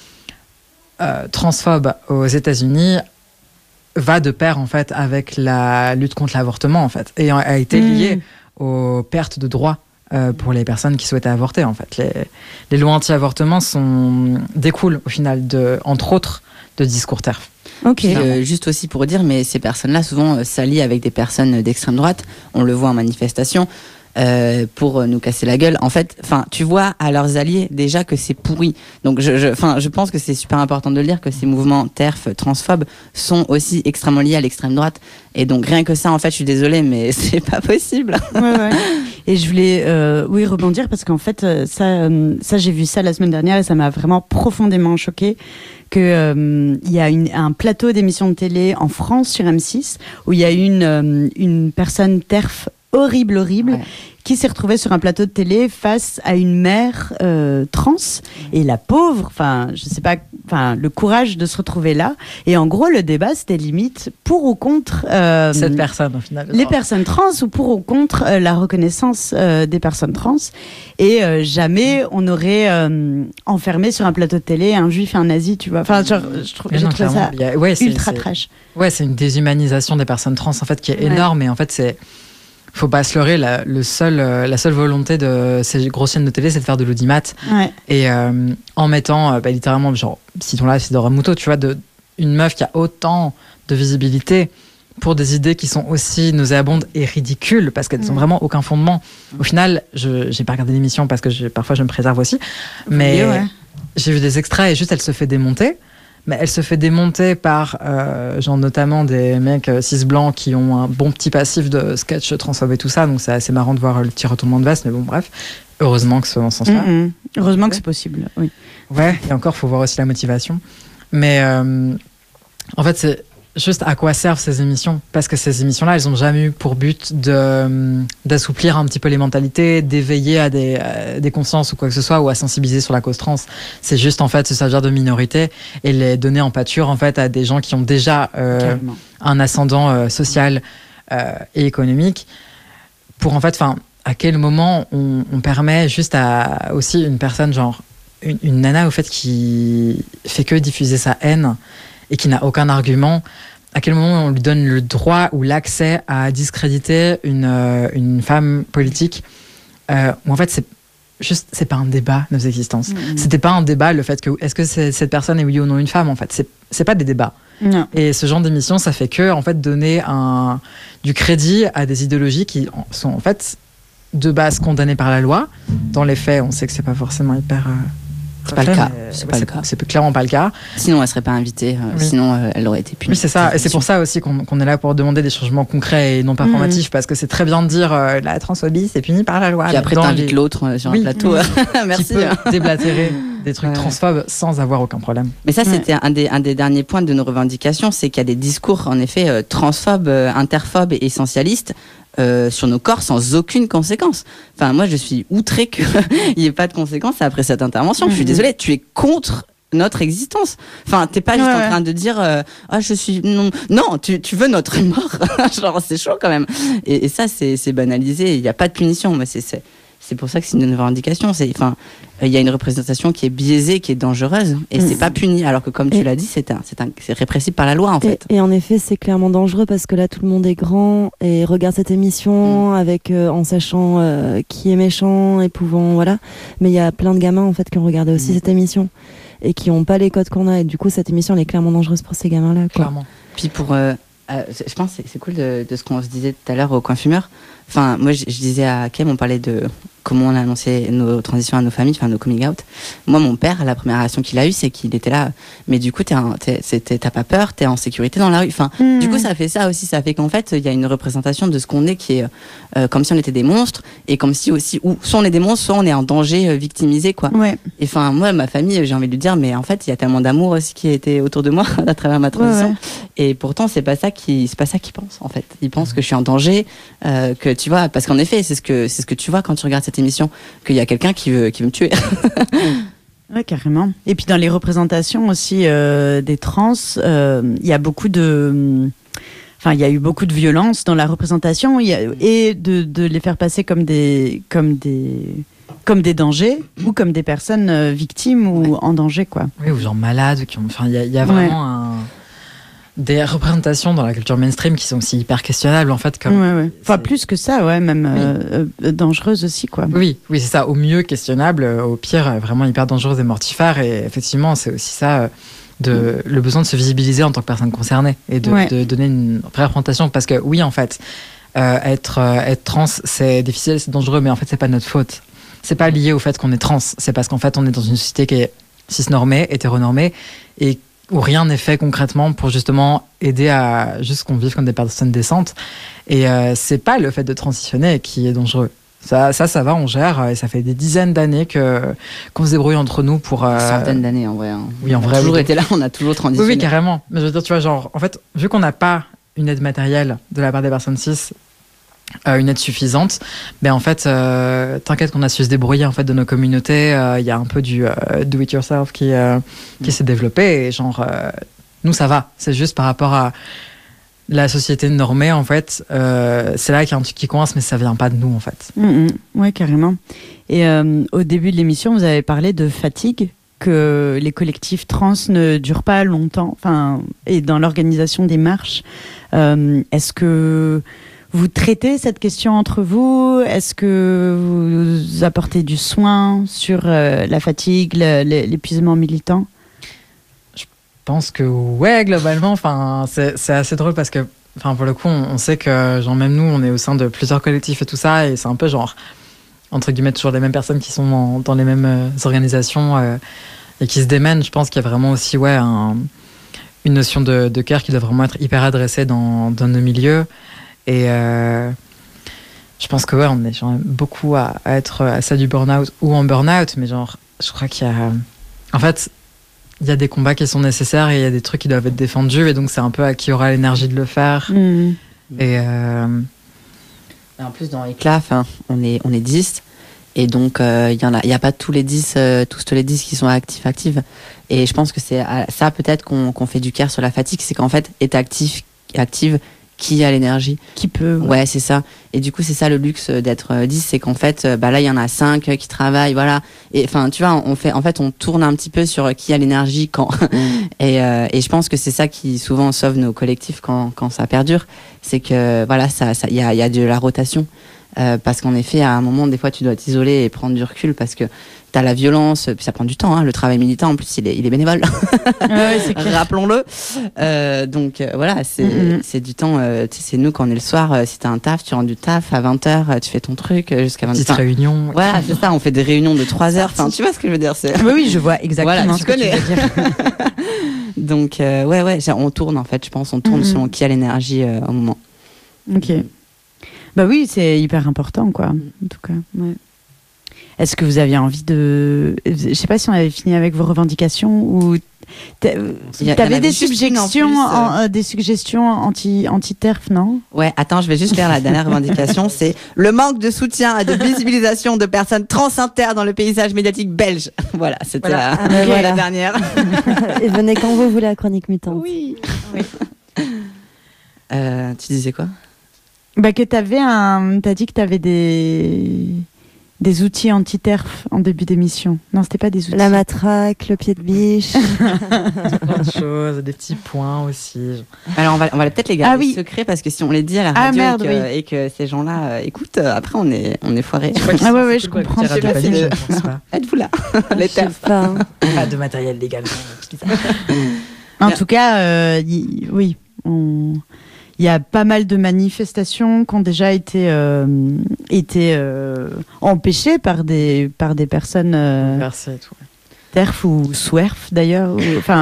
transphobe aux États-Unis va de pair en fait avec la lutte contre l'avortement en fait et a été liée aux pertes de droits pour les personnes qui souhaitaient avorter en fait. Les lois anti-avortement découlent au final entre autres de discours TERF. Juste aussi pour dire, mais ces personnes-là souvent s'allient avec des personnes d'extrême droite, on le voit en manifestation. Pour nous casser la gueule. En fait, tu vois à leurs alliés déjà que c'est pourri. Donc, je pense que c'est super important de le dire que ces mouvements TERF, transphobes, sont aussi extrêmement liés à l'extrême droite. Et donc, rien que ça, en fait, je suis désolée, mais c'est pas possible. Ouais. Et je voulais, rebondir parce qu'en fait, ça, j'ai vu ça la semaine dernière et ça m'a vraiment profondément choquée. Il y a un plateau d'émissions de télé en France sur M6 où il y a une personne TERF horrible, qui s'est retrouvée sur un plateau de télé face à une mère trans et la pauvre, je sais pas, le courage de se retrouver là. Et en gros, le débat c'était limite pour ou contre cette personne au final. Les personnes trans ou pour ou contre la reconnaissance des personnes trans. Et jamais on aurait enfermé sur un plateau de télé un juif et un nazi, tu vois. J'ai trouvé ça ultra trash. Ouais, c'est une déshumanisation des personnes trans en fait qui est énorme et en fait faut pas se leurrer, la seule volonté de ces grosses chaînes de télé, c'est de faire de l'audimat. Et en mettant, littéralement, genre, citons-là, Isidore Ramuto, tu vois, une meuf qui a autant de visibilité pour des idées qui sont aussi nauséabondes et ridicules, parce qu'elles n'ont vraiment aucun fondement. Au final, j'ai pas regardé l'émission parce que parfois je me préserve aussi, mais j'ai vu des extraits et juste elle se fait démonter. mais elle se fait démonter par genre notamment des mecs cis blancs qui ont un bon petit passif de sketch transphobe et tout ça, donc c'est assez marrant de voir le petit retournement de veste, mais bon bref, heureusement que c'est dans ce sens-là. Heureusement que c'est possible, oui. Ouais, et encore faut voir aussi la motivation, mais en fait c'est juste à quoi servent ces émissions, parce que ces émissions-là, elles n'ont jamais eu pour but d'assouplir un petit peu les mentalités, d'éveiller à des consciences ou quoi que ce soit, ou à sensibiliser sur la cause trans. C'est juste en fait se servir de minorités et les donner en pâture en fait à des gens qui ont déjà un ascendant social et économique. Pour en fait, enfin, à quel moment on permet juste à aussi une personne genre une nana au fait qui fait que diffuser sa haine et qui n'a aucun argument, à quel moment on lui donne le droit ou l'accès à discréditer une femme politique où en fait c'est pas un débat nos existences. C'était pas un débat le fait que est-ce que cette personne est oui ou non une femme, en fait c'est pas des débats. Non. Et ce genre d'émission ça fait que en fait donner du crédit à des idéologies qui sont en fait de base condamnées par la loi. Dans les faits on sait que c'est pas forcément hyper c'est pas le cas. C'est pas le cas. C'est clairement pas le cas. Sinon, elle serait pas invitée. Sinon, elle aurait été punie. Oui, c'est ça. Et c'est pour ça aussi qu'on est là pour demander des changements concrets et non performatifs, parce que c'est très bien de dire la transphobie, c'est puni par la loi. Puis après, t'invites l'autre sur un plateau. Merci. Qui peut déblatérer des trucs transphobes sans avoir aucun problème. Mais ça, c'était un des derniers points de nos revendications, c'est qu'il y a des discours, en effet, transphobes, interphobes et essentialistes sur nos corps sans aucune conséquence. Enfin, moi, je suis outrée qu'il n'y ait pas de conséquences après cette intervention. Je suis désolée, tu es contre notre existence. Enfin, t'es pas juste en train de dire je suis... Non, tu veux notre mort. Genre, c'est chaud quand même. Et ça, c'est banalisé. Il n'y a pas de punition. Mais c'est pour ça que c'est une revendication. Enfin, il y a une représentation qui est biaisée, qui est dangereuse, et c'est pas puni. Alors que, comme tu l'as dit, c'est répressible par la loi, en fait. Et en effet, c'est clairement dangereux parce que là, tout le monde est grand et regarde cette émission avec en sachant qui est méchant et pouvant, voilà. Mais il y a plein de gamins en fait qui ont regardé aussi cette émission et qui n'ont pas les codes qu'on a. Et du coup, cette émission, elle est clairement dangereuse pour ces gamins-là, quoi. Clairement. Puis je pense que c'est cool de ce qu'on se disait tout à l'heure au coin fumeur. Enfin, moi, je disais à Kem, on parlait de comment on a annoncé nos transitions à nos familles, enfin nos coming out. Moi, mon père, la première réaction qu'il a eue, c'est qu'il était là. Mais du coup, t'as pas peur, t'es en sécurité dans la rue. Enfin, du coup, ça fait ça aussi. Ça fait qu'en fait, il y a une représentation de ce qu'on est qui est comme si on était des monstres et comme si aussi, ou soit on est des monstres, soit on est en danger, victimisé, quoi. Ouais. Et enfin, moi, ma famille, j'ai envie de lui dire, mais en fait, il y a tellement d'amour aussi qui a été autour de moi à travers ma transition. Ouais. Et pourtant, c'est pas ça qu'ils pensent, en fait. Ils pensent que je suis en danger, que tu vois, parce qu'en effet, c'est ce que tu vois quand tu regardes cette émission, qu'il y a quelqu'un qui veut me tuer. Ouais, carrément. Et puis dans les représentations aussi des trans, il y a beaucoup de... Enfin, il y a eu beaucoup de violence dans la représentation et de les faire passer comme des dangers ou comme des personnes victimes ou en danger, quoi. Oui, ou genre malades. Enfin, il y a vraiment des représentations dans la culture mainstream qui sont aussi hyper questionnables, en fait. Comme Enfin, plus que ça, même dangereuses aussi, quoi. Oui, c'est ça. Au mieux questionnable, au pire, vraiment hyper dangereuse et mortifère. Et effectivement, c'est aussi ça, le besoin de se visibiliser en tant que personne concernée et de donner une vraie représentation. Parce que oui, en fait, être trans, c'est difficile, c'est dangereux, mais en fait, c'est pas notre faute. C'est pas lié au fait qu'on est trans. C'est parce qu'en fait, on est dans une société qui est cisnormée, hétéronormée, et où rien n'est fait concrètement pour justement aider à juste qu'on vive comme des personnes décentes. Et c'est pas le fait de transitionner qui est dangereux. Ça va, on gère, et ça fait des dizaines d'années qu'on se débrouille entre nous pour... Centaines d'années, en vrai. Hein. Oui, en vrai. On a toujours été là, on a toujours transitionné. Oui, carrément. Mais je veux dire, tu vois, genre, en fait, vu qu'on n'a pas une aide matérielle de la part des personnes cis, une aide suffisante, mais en fait, t'inquiète qu'on a su se débrouiller en fait de nos communautés. Il y a un peu du do it yourself qui s'est développé, et genre nous ça va. C'est juste par rapport à la société normée, en fait, c'est là qu'il y a un truc qui coince, mais ça vient pas de nous, en fait. Ouais, carrément. Et au début de l'émission, vous avez parlé de fatigue, que les collectifs trans ne durent pas longtemps, enfin, et dans l'organisation des marches. Est-ce que vous traitez cette question entre vous? Est-ce que vous apportez du soin sur la fatigue, l'épuisement militant? Je pense que ouais, globalement. Enfin, c'est assez drôle parce que, enfin, pour le coup, on sait que, genre, même nous, on est au sein de plusieurs collectifs et tout ça, et c'est un peu genre, entre guillemets, toujours les mêmes personnes qui sont dans les mêmes organisations qui se démènent. Je pense qu'il y a vraiment aussi une notion de care qui doit vraiment être hyper adressée dans nos milieux. Et je pense que on est genre beaucoup à être à ça du burn-out ou en burn-out, mais genre, je crois qu'il y a... En fait, il y a des combats qui sont nécessaires et il y a des trucs qui doivent être défendus, et donc c'est un peu à qui aura l'énergie de le faire. Et en plus, dans Éclat, on est 10. Et donc, il y a pas tous les 10 qui sont actifs. Et je pense que c'est ça peut-être qu'on fait du care sur la fatigue, c'est qu'en fait, être active, qui a l'énergie, qui peut. Ouais, c'est ça. Et du coup, c'est ça le luxe d'être 10, c'est qu'en fait, là, il y en a 5 qui travaillent, voilà. Et enfin, tu vois, on tourne un petit peu sur qui a l'énergie quand. Et je pense que c'est ça qui souvent sauve nos collectifs quand ça perdure, c'est que voilà, il y a de la rotation. Parce qu'en effet, à un moment, des fois, tu dois t'isoler et prendre du recul parce que t'as la violence, puis ça prend du temps. Le travail militant, en plus, il est bénévole. Ouais, c'est clair. Rappelons-le. Donc voilà, c'est du temps. C'est nous quand on est le soir. Si t'as un taf, tu rentres du taf à 20h, tu fais ton truc jusqu'à 20h. Petite réunion. Voilà, c'est ça. On fait des réunions de 3 heures. Enfin, tu vois ce que je veux dire, Oui, je vois exactement voilà, ce que tu veux dire. Donc on tourne en fait. Je pense, on tourne selon qui a l'énergie au moment. Ok. Bah oui, c'est hyper important, quoi. En tout cas, ouais. Est-ce que vous aviez envie de... Je sais pas si on avait fini avec vos revendications ou... T'avais des suggestions anti-TERF, non? Ouais, attends, je vais juste faire la dernière revendication. C'est le manque de soutien et de visibilisation de personnes trans-inter dans le paysage médiatique belge. Voilà, c'était la dernière. Et venez quand vous voulez à Chronique Mutante. Oui. Tu disais quoi? Bah que t'as dit que t'avais des outils anti-TERF en début d'émission. Non, c'était pas des outils. La matraque, le pied de biche. Plein de choses, des petits points aussi. Alors on va peut-être les garder secrets parce que si on les dit à la radio et que ces gens-là écoutent, après on est foirés. Je comprends. Êtes-vous là? Les TERF. Pas de matériel légal. En tout cas, oui. Il y a pas mal de manifestations qui ont déjà été empêchées par des personnes TERF ou SWERF d'ailleurs,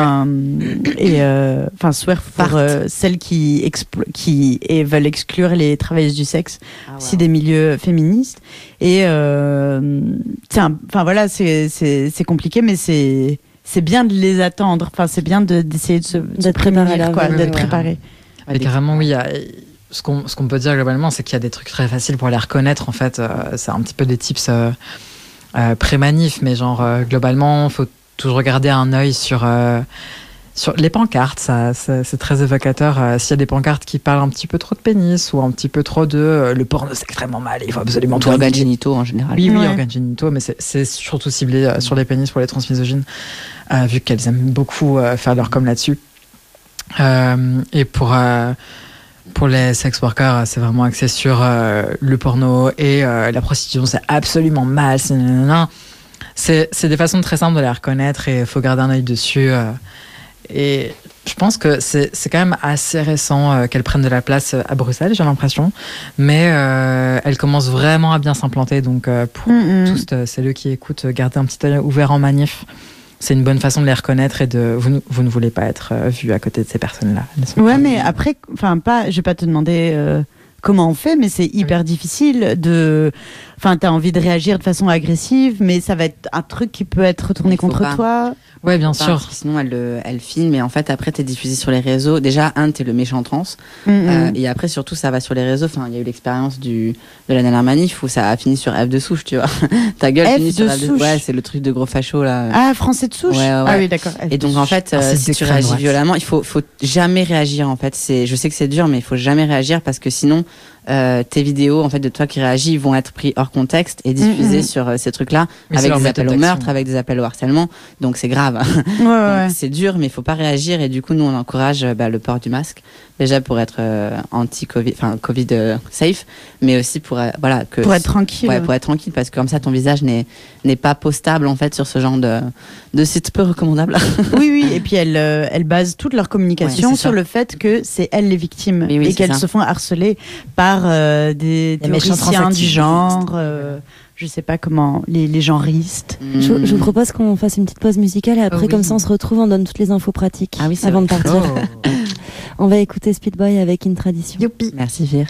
SWERF pour celles qui veulent exclure les travailleuses du sexe aussi des milieux féministes. Et c'est compliqué, mais c'est bien de les attendre. Enfin, c'est bien d'essayer de se préparer, d'être préparé. Et carrément, oui. Ce qu'on peut dire globalement, c'est qu'il y a des trucs très faciles pour les reconnaître. En fait, c'est un petit peu des tips pré-manif, mais genre globalement, faut toujours garder un œil sur les pancartes. C'est très évocateur. S'il y a des pancartes qui parlent un petit peu trop de pénis ou un petit peu trop de le porno, c'est extrêmement mal. Il faut absolument tout. Organes génitaux en général. Oui, organes génitaux, mais c'est surtout ciblé sur les pénis pour les transmisogynes, vu qu'elles aiment beaucoup faire leur com là-dessus. Et pour les sex workers, c'est vraiment axé sur le porno et la prostitution, c'est absolument mal. C'est des façons très simples de les reconnaître et il faut garder un œil dessus. Et je pense que c'est quand même assez récent qu'elles prennent de la place à Bruxelles, j'ai l'impression. Mais elles commencent vraiment à bien s'implanter. Donc pour tous celles qui écoutent, gardez un petit œil ouvert en manif. C'est une bonne façon de les reconnaître et vous ne voulez pas être vu à côté de ces personnes-là. Ouais, mais après, je vais pas te demander comment on fait, mais c'est hyper difficile t'as envie de réagir de façon agressive, mais ça va être un truc qui peut être retourné contre toi. Ouais, bien sûr. Parce que sinon, elle filme, et en fait, après, t'es diffusé sur les réseaux. Déjà, t'es le méchant trans. Et après, surtout, ça va sur les réseaux. Enfin, il y a eu l'expérience de la dernière manif où ça a fini sur F de souche, tu vois. Ta gueule finit sur F de souche. Ouais, c'est le truc de gros facho, là. Ah, français de souche? Ouais. Ah oui, d'accord. Et donc, en fait, si tu réagis violemment, il faut jamais réagir, en fait. Je sais que c'est dur, mais il faut jamais réagir parce que sinon, tes vidéos, en fait, de toi qui réagis vont être pris hors contexte et diffusés sur ces trucs-là, avec des appels au meurtre, avec des appels au harcèlement. Donc, c'est grave. Ouais. C'est dur, mais il faut pas réagir. Et du coup, nous, on encourage le port du masque, déjà pour être anti-Covid, enfin Covid safe, mais aussi pour pour être tranquille. Ouais, pour être tranquille, parce que comme ça, ton visage n'est pas postable en fait sur ce genre de site peu recommandable. Oui. Et puis elles basent toute leur communication sur le fait que c'est elles les victimes et qu'elles se font harceler par des théoriciens du genre. je sais pas comment, les genristes. Je vous propose qu'on fasse une petite pause musicale et après, comme ça, on se retrouve, on donne toutes les infos pratiques avant de partir. On va écouter Speed Boy avec une tradition. Youpi. Merci Vir.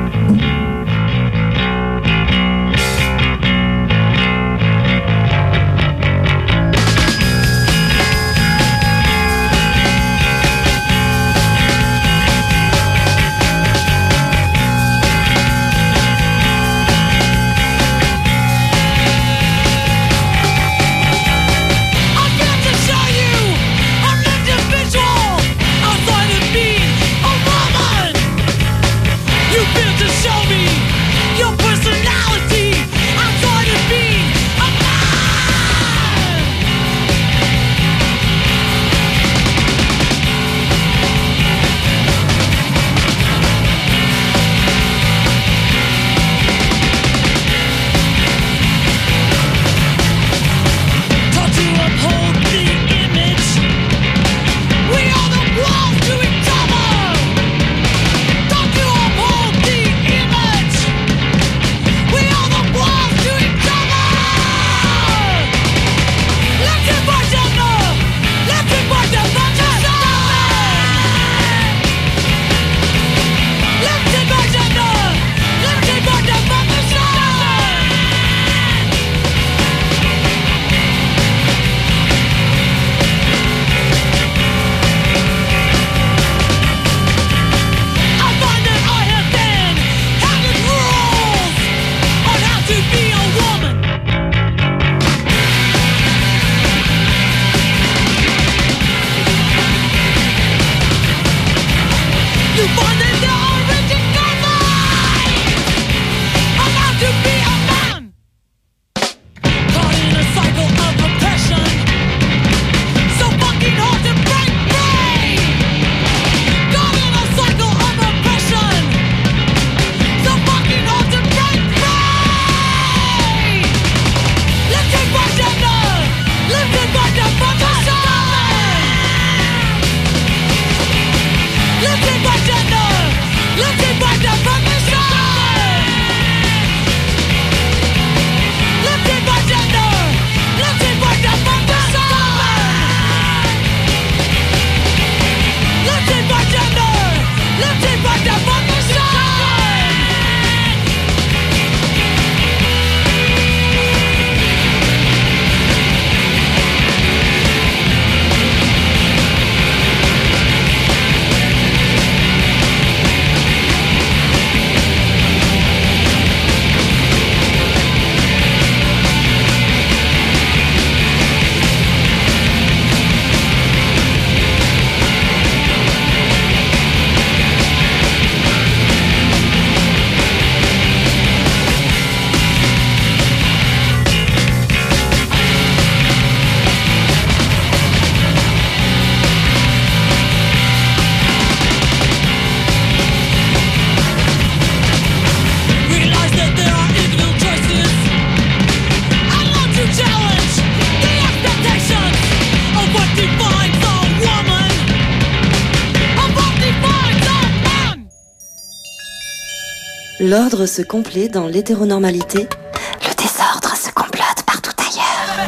L'ordre se complaît dans l'hétéronormalité. Le désordre se complote partout ailleurs.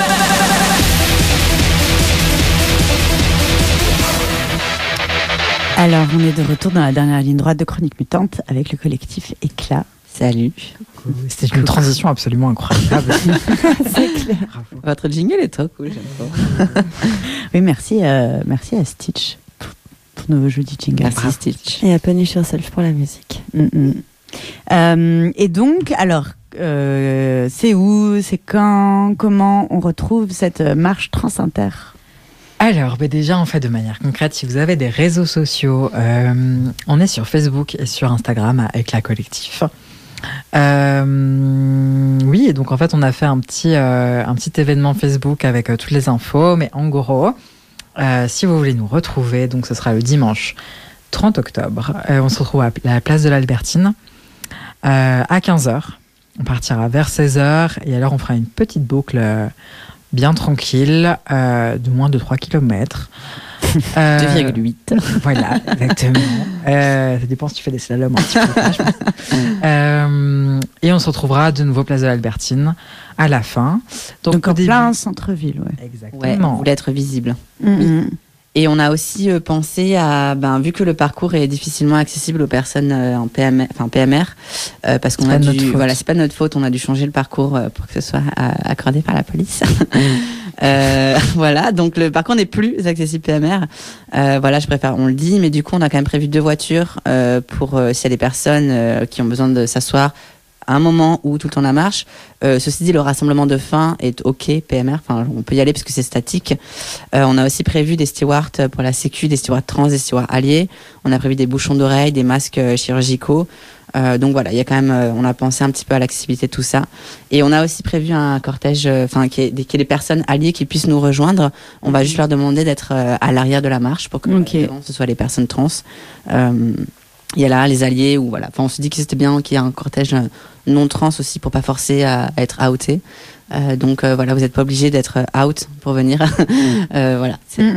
Alors, on est de retour dans la dernière ligne droite de Chronique Mutante avec le collectif Éclat. Salut. C'était une transition absolument incroyable. C'est clair. Bravo. Votre jingle est trop cool, j'aime trop. Oui, merci à Stitch pour nos jolis jingles. Merci Stitch. Et à Punish Yourself pour la musique. Et donc, alors, c'est où, c'est quand, comment on retrouve cette marche trans-inter ? Alors, déjà, en fait, de manière concrète, si vous avez des réseaux sociaux, on est sur Facebook et sur Instagram à Éclat Collectif. Oui, et donc en fait, on a fait un petit événement Facebook avec toutes les infos, mais en gros, si vous voulez nous retrouver, donc ce sera le dimanche 30 octobre. On se retrouve à la place de l'Albertine à 15h. On partira vers 16h et alors on fera une petite boucle bien tranquille de moins de 3 km. 2,8. Voilà, exactement. Ça dépend si tu fais des slaloms un petit peu pas, je pense. Et on se retrouvera de nouveau place de l'Albertine à la fin. Donc en plein centre-ville, ouais. Ouais, Exactement. on voulait être visible. Mm-hmm. Et on a aussi pensé à, vu que le parcours est difficilement accessible aux personnes en PMR, parce qu'on a dû, voilà, c'est pas de notre faute, on a dû changer le parcours pour que ce soit accordé par la police. Voilà, donc le parcours n'est plus accessible PMR. Voilà, je préfère, on le dit, mais du coup, on a quand même prévu 2 voitures pour s'il y a des personnes qui ont besoin de s'asseoir à un moment ou tout le temps la marche. Ceci dit, le rassemblement de fin est OK, PMR, enfin, on peut y aller parce que c'est statique. On a aussi prévu des stewards pour la sécu, des stewards trans, des stewards alliés. On a prévu des bouchons d'oreilles, des masques chirurgicaux. Donc voilà, il y a quand même, on a pensé un petit peu à l'accessibilité de tout ça. Et on a aussi prévu un cortège, qu'il y ait des personnes alliées qui puissent nous rejoindre. On va juste leur demander d'être à l'arrière de la marche pour que ce soit les personnes trans. Il y a là les alliés ou voilà. Enfin, on se dit que c'était bien qu'il y ait un cortège non trans aussi pour pas forcer à être outé. Donc voilà, vous n'êtes pas obligé d'être out pour venir. Voilà.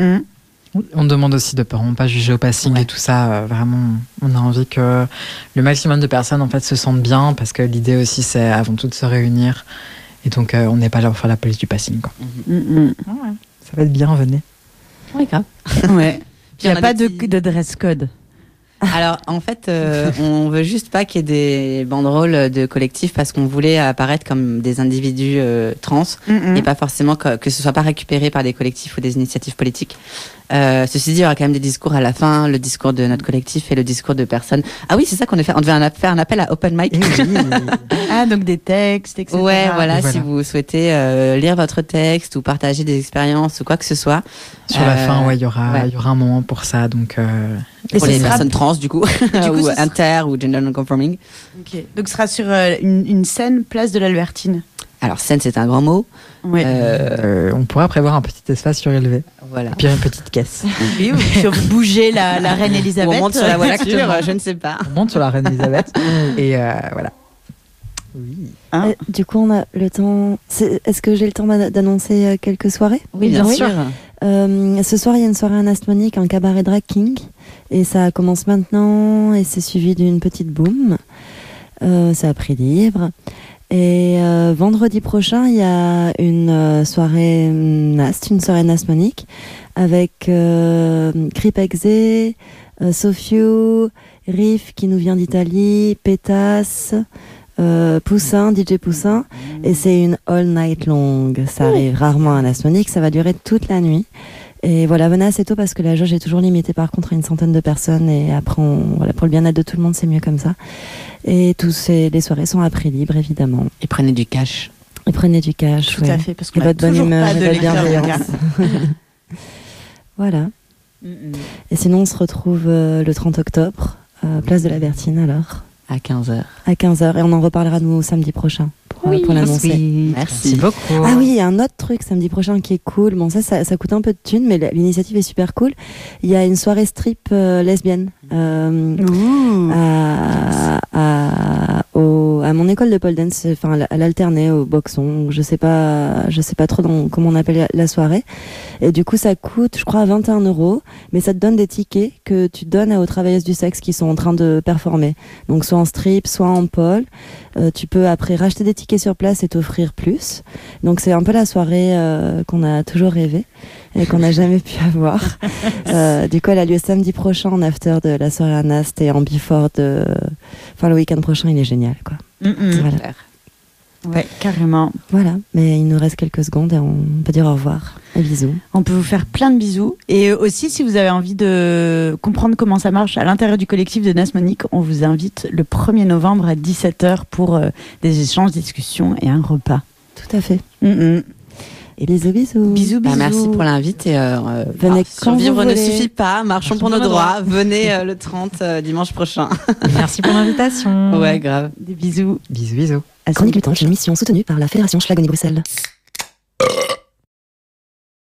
On demande aussi de ne pas juger au passing et tout ça. Vraiment, on a envie que le maximum de personnes en fait se sentent bien parce que l'idée aussi c'est avant tout de se réunir. Et donc on n'est pas là pour faire la police du passing, quoi. Ouais, ça va être bien, venez. Ouais, grave. Ouais. Il n'y a pas de dress code. Alors en fait, on veut juste pas qu'il y ait des banderoles de collectifs parce qu'on voulait apparaître comme des individus trans et pas forcément que ce soit pas récupéré par des collectifs ou des initiatives politiques. Ceci dit, il y aura quand même des discours à la fin, le discours de notre collectif et le discours de personnes. Ah oui, c'est ça qu'on a fait. On devait faire un appel à open mic. Ah, donc des textes, etc. Ouais, voilà, si vous souhaitez lire votre texte ou partager des expériences ou quoi que ce soit. Sur la fin, il y aura un moment pour ça, donc. Pour les personnes trans, du coup ou inter ou gender non-conforming. Ok. Donc ce sera sur une scène place de l'Albertine. Alors scène, c'est un grand mot. Ouais. On pourra prévoir un petit espace surélevé. Voilà. Et puis une petite caisse. Oui, ou sur bouger la reine Elisabeth. Ou on monte sur la voiture, je ne sais pas. On monte sur la reine Elisabeth et voilà. Oui. Hein du coup, on a le temps. Est-ce que j'ai le temps d'annoncer quelques soirées? Oui, bien sûr. Ce soir, il y a une soirée anasmonique, un cabaret drag king, et ça commence maintenant, et c'est suivi d'une petite boom. C'est à prix libre. Et vendredi prochain, il y a une soirée Nast, une soirée nasmonique, avec Crip Exe, Sofiu, Riff qui nous vient d'Italie, Pétas, Poussin, DJ Poussin, et c'est une all night long. Ça arrive rarement à Nasmonique, ça va durer toute la nuit. Et voilà, venez assez tôt parce que la jauge est toujours limitée par contre à une centaine de personnes, et après, voilà, pour le bien-être de tout le monde, c'est mieux comme ça. Et les soirées sont à prix libre, évidemment. Et prenez du cash. Et prenez du cash. Tout à fait, parce qu'on et a votre bonne toujours humeur pas de et votre lecteur de bienveillance. Voilà. Et sinon, on se retrouve le 30 octobre, place de l'Albertine alors. À 15h. À 15h, et on en reparlera nous samedi prochain pour l'annoncer. Merci beaucoup. Ah oui, il y a un autre truc samedi prochain qui est cool. Bon, ça coûte un peu de thunes, mais l'initiative est super cool. Il y a une soirée strip lesbienne à mon école de pole dance, enfin à l'alterné au Boxon. Je sais pas trop comment on appelle la soirée. Et du coup, ça coûte, je crois, 21 €, mais ça te donne des tickets que tu donnes aux travailleuses du sexe qui sont en train de performer. Donc soit en strip, soit en pole. Tu peux après racheter des tickets sur place et t'offrir plus. Donc c'est un peu la soirée qu'on a toujours rêvé et qu'on n'a jamais pu avoir. Du coup, elle a lieu samedi prochain en after de la soirée à Nast et en before le week-end prochain. Il est génial, quoi. Voilà. Ouais, carrément. Voilà, mais il nous reste quelques secondes et on peut dire au revoir. Et bisous. On peut vous faire plein de bisous. Et aussi, si vous avez envie de comprendre comment ça marche à l'intérieur du collectif de Nasmonique, on vous invite le 1er novembre à 17h pour des échanges, discussions et un repas. Tout à fait. Et bisous. Bisous. Merci pour l'invite. Et venez survivre ne suffit pas. Marchons pour nos droits. Venez le 30 dimanche prochain. Merci pour l'invitation. Ouais, grave. Des bisous. Bisous. Chronique Mutante, une émission soutenue par la Fédération Schlagen Bruxelles.